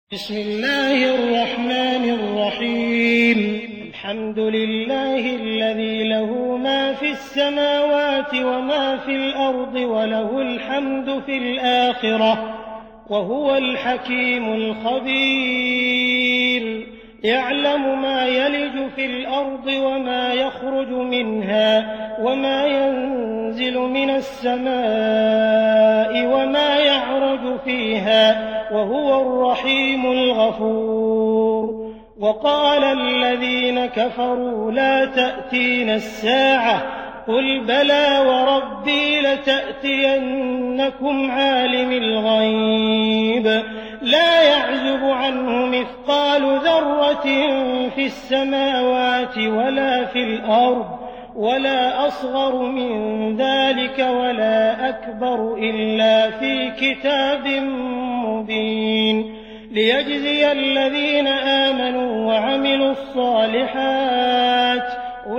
بسم الله الرحمن الرحيم. الحمد لله الذي له ما في السماوات وما في الأرض وله الحمد في الآخرة وهو الحكيم الخبير. يعلم ما يلج في الأرض وما يخرج منها وما ينزل من السماء وما يعرج فيها وهو الرحيم الغفور. وقال الذين كفروا لا تأتينا الساعة قل بلى وربي لتأتينكم عالم الغيب لا يعزب عنه مثقال ذرة في السماوات ولا في الأرض ولا أصغر من ذلك ولا أكبر إلا في كتاب مبين ليجزي الذين آمنوا وعملوا الصالحات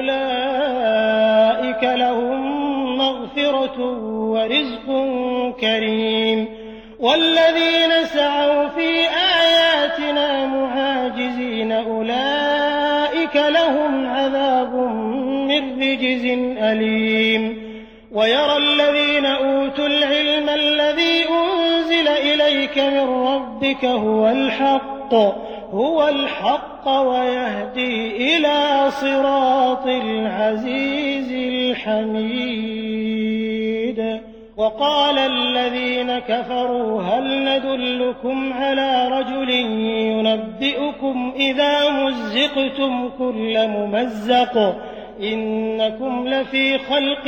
أولئك لهم مغفرة ورزق كريم. والذين سعوا في آياتنا معاجزين أولئك لهم عذاب من رجز أليم. ويرى الذين أوتوا العلم الذي أنزل إليك من ربك هو الحق ويهدي إلى صراط العزيز الحميد. وقال الذين كفروا هل ندلكم على رجل ينبئكم إذا مزقتم كل ممزق إنكم لفي خلق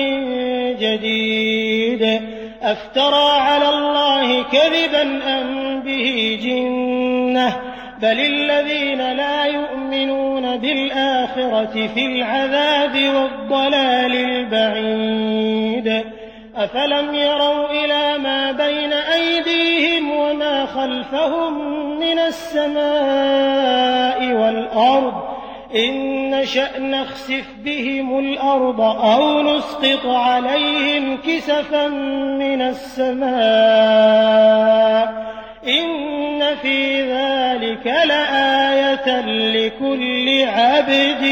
جديد أفترى على الله كذبا أم به جنة بل الذين لا يؤمنون بالآخرة في العذاب والضلال البعيد. أفلم يروا إلى ما بين أيديهم وما خلفهم من السماء والأرض إن نشأ نخسف بهم الأرض أو نسقط عليهم كسفا من السماء إن في ذلك لآية لكل عبد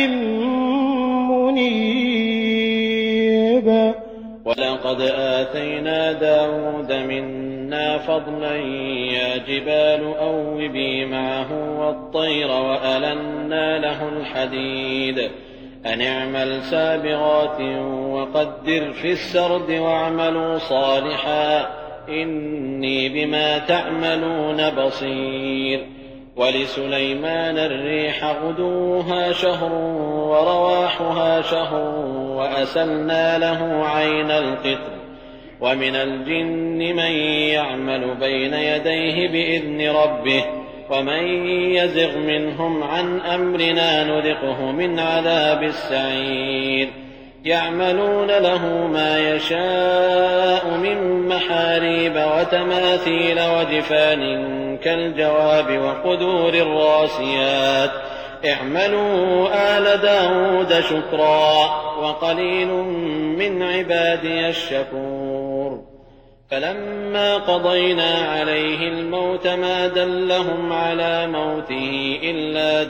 منيب. ولقد آتينا داود منا فضلا يا جبال أوبي معه والطير وألنا له الحديد أن اعمل سابغات وقدر في السرد واعملوا صالحا إني بما تعملون بصير. ولسليمان الريح غدوها شهر ورواحها شهر وأسلنا له عين القطر ومن الجن من يعمل بين يديه بإذن ربه ومن يزغ منهم عن أمرنا نذقه من عذاب السعير. يعملون له ما يشاء من محاريب وتماثيل وجفان كالجواب وقدور الراسيات اعملوا آل داود شكرا وقليل من عبادي الشكور. فلما قضينا عليه الموت ما دلهم على موته إلا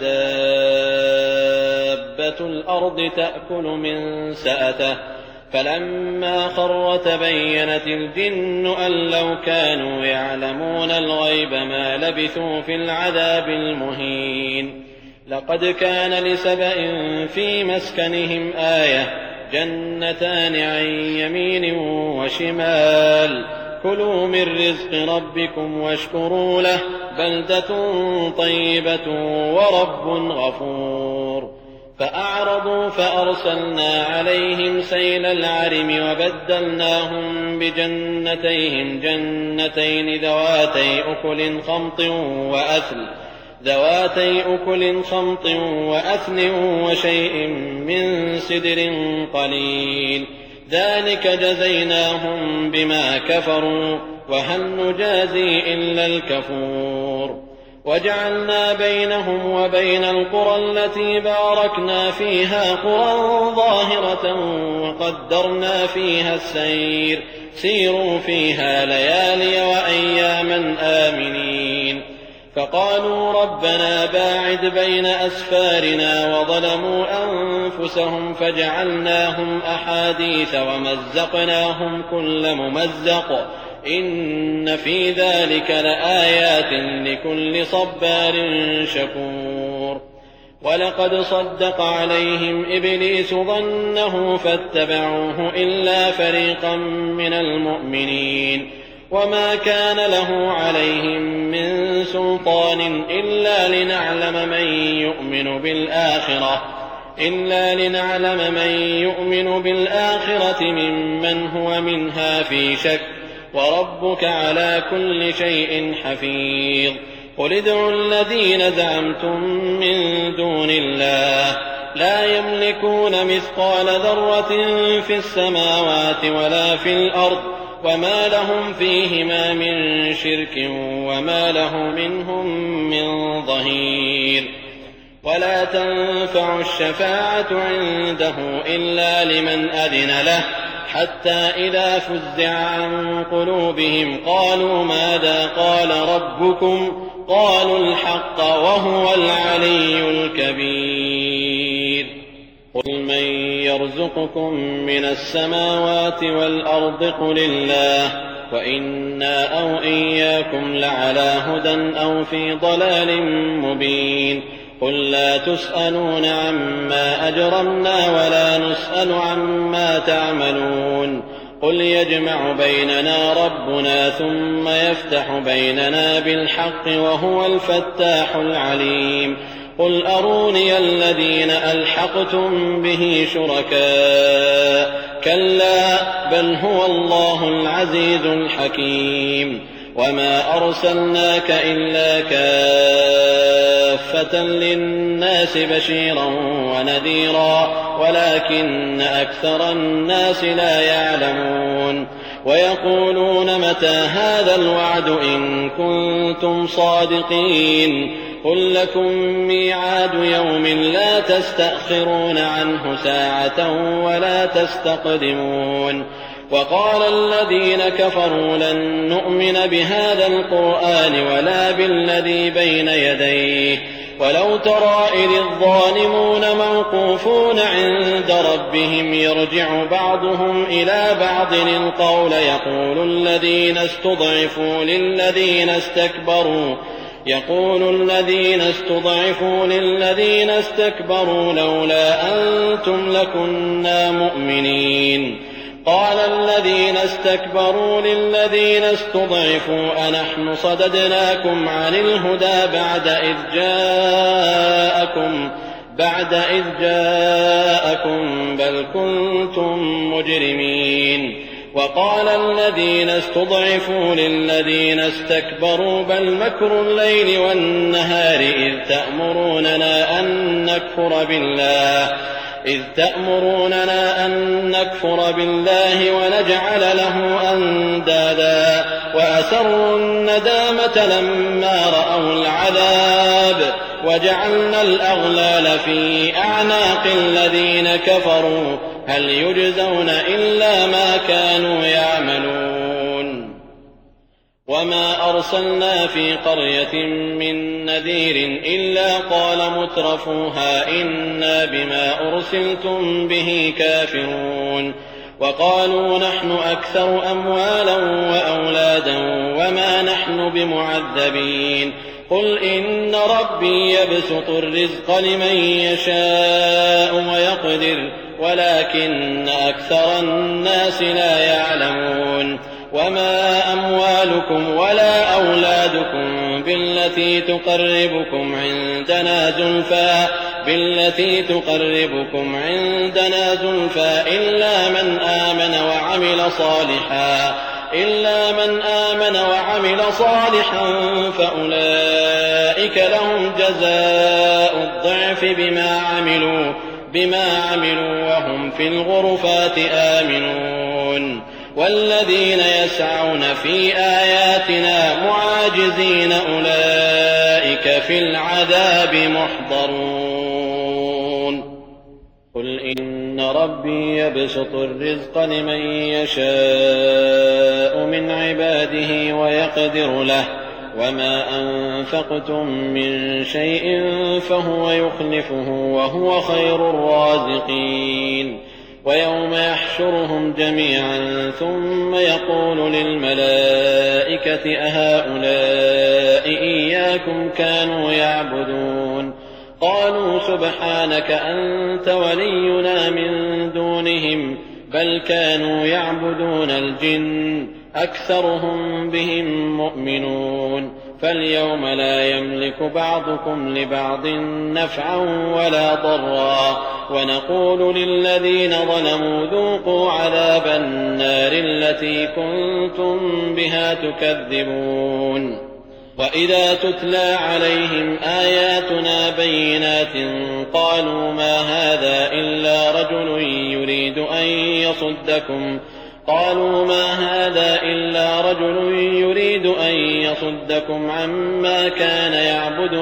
دابة الأرض تأكل من سأته فلما خر تبينت الجن أن لو كانوا يعلمون الغيب ما لبثوا في العذاب المهين. لقد كان لسبأ في مسكنهم آية جنتان عن يمين وشمال كلوا من رزق ربكم واشكروا له بلدة طيبة ورب غفور. فأعرضوا فأرسلنا عليهم سيل العرم وبدلناهم بجنتيهم جنتين ذواتي أكل خمط وأثل وشيء من سدر قليل ذلك جزيناهم بما كفروا وهل نجازي إلا الكفور. وجعلنا بينهم وبين القرى التي باركنا فيها قرى ظاهرة وقدرنا فيها السير سيروا فيها ليالي وأياما آمنين. فقالوا ربنا باعد بين أسفارنا وظلموا أنفسهم فجعلناهم أحاديث ومزقناهم كل ممزق إن في ذلك لآيات لكل صبار شكور ولقد صدق عليهم إبليس ظنه فاتبعوه إلا فريقا من المؤمنين وما كان له عليهم من سلطان إلا لنعلم من يؤمن بالآخرة ممن هو منها في شك وربك على كل شيء حفيظ قل ادعوا الذين زعمتم من دون الله لا يملكون مثقال ذرة في السماوات ولا في الأرض وما لهم فيهما من شرك وما له منهم من ظهير ولا تنفع الشفاعة عنده إلا لمن أذن له حتى إذا فزع عن قلوبهم قالوا ماذا قال ربكم قالوا الحق وهو العلي الكبير قل من يرزقكم من السماوات والأرض قل الله وإنا أو إياكم لعلى هدى أو في ضلال مبين قل لا تسألون عما أجرمنا ولا نسأل عما تعملون قل يجمع بيننا ربنا ثم يفتح بيننا بالحق وهو الفتاح العليم قل أروني الذين ألحقتم به شركاء كلا بل هو الله العزيز الحكيم وما أرسلناك إلا كافة للناس بشيرا ونذيرا ولكن أكثر الناس لا يعلمون ويقولون متى هذا الوعد إن كنتم صادقين قل لكم ميعاد يوم لا تستأخرون عنه ساعة ولا تستقدمون وقال الذين كفروا لن نؤمن بهذا القرآن ولا بالذي بين يديه ولو ترى إذ الظالمون موقوفون عند ربهم يرجع بعضهم إلى بعض القول يقول الذين استضعفوا للذين استكبروا لولا أنتم لكنا مؤمنين قال الذين استكبروا للذين استضعفوا أنحن صددناكم عن الهدى بعد إذ جاءكم بل كنتم مجرمين وقال الذين استضعفوا للذين استكبروا بل مكر الليل والنهار إذ تأمروننا أن نكفر بالله ونجعل له أندادا وأسروا الندامة لما رأوا العذاب وجعلنا الأغلال في أعناق الذين كفروا هل يجزون إلا ما كانوا يعملون وما أرسلنا في قرية من نذير إلا قال مترفوها إنا بما أرسلتم به كافرون وقالوا نحن أكثر أموالا وأولادا وما نحن بمعذبين قل إن ربي يبسط الرزق لمن يشاء ويقدر ولكن أكثر الناس لا يعلمون وما أموالكم ولا أولادكم بالتي تقربكم عندنا زلفى إلا من آمن وعمل صالحا فأولئك لهم جزاء الضعف بما عملوا وهم في الغرفات آمنون والذين يسعون في آياتنا معاجزين أولئك في العذاب محضرون قل إن ربي يبسط الرزق لمن يشاء من عباده ويقدر له وما أنفقتم من شيء فهو يخلفه وهو خير الرازقين ويوم يحشرهم جميعا ثم يقول للملائكة أهؤلاء إياكم كانوا يعبدون قالوا سبحانك أنت ولينا من دونهم بل كانوا يعبدون الجن أكثرهم بهم مؤمنون فاليوم لا يملك بعضكم لبعض نفعا ولا ضرا ونقول للذين ظلموا ذوقوا عذاب النار التي كنتم بها تكذبون وإذا تتلى عليهم آياتنا بينات قالوا ما هذا إلا رجل يريد أن يصدكم عما كان يعبد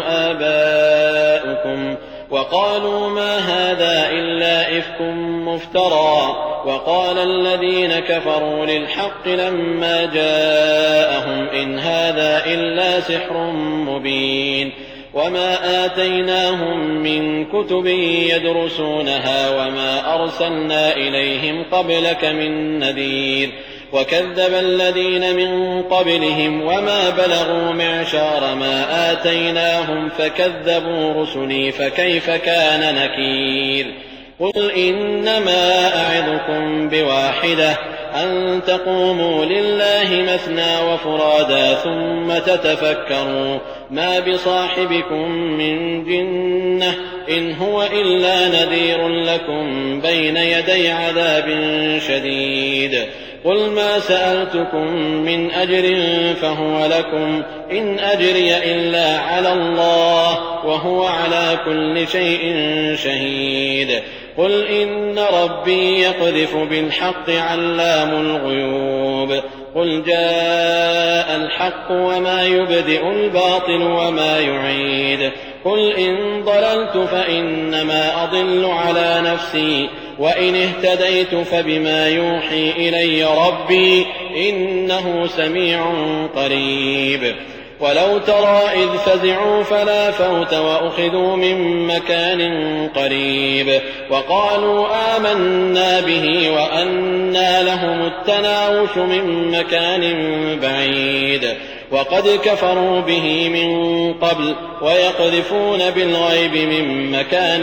آباؤكم وقالوا ما هذا إلا إفك مفترى وقال الذين كفروا للحق لما جاءهم إن هذا إلا سحر مبين وما آتيناهم من كتب يدرسونها وما أرسلنا إليهم قبلك من نذير وكذب الذين من قبلهم وما بلغوا معشار ما آتيناهم فكذبوا رسلي فكيف كان نكير قل إنما أعظكم بواحدة أن تقوموا لله مثنى وفرادا ثم تتفكروا ما بصاحبكم من جنة إن هو إلا نذير لكم بين يدي عذاب شديد قل ما سألتكم من أجر فهو لكم إن أجري إلا على الله وهو على كل شيء شهيد قل إن ربي يقذف بالحق علام الغيوب قل جاء الحق وما يبدئ الباطل وما يعيد قل إن ضللت فإنما أضل على نفسي وإن اهتديت فبما يوحي إلي ربي إنه سميع قريب ولو ترى إذ فزعوا فلا فوت وأخذوا من مكان قريب وقالوا آمنا به وأنى لهم التناوش من مكان بعيد وقد كفروا به من قبل ويقذفون بالغيب من مكان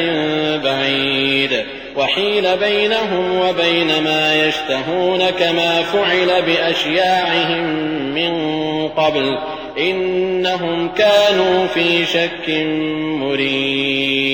بعيد وحيل بينهم وبين ما يشتهون كما فعل بأشياعهم من قبل إنهم كانوا في شك مريب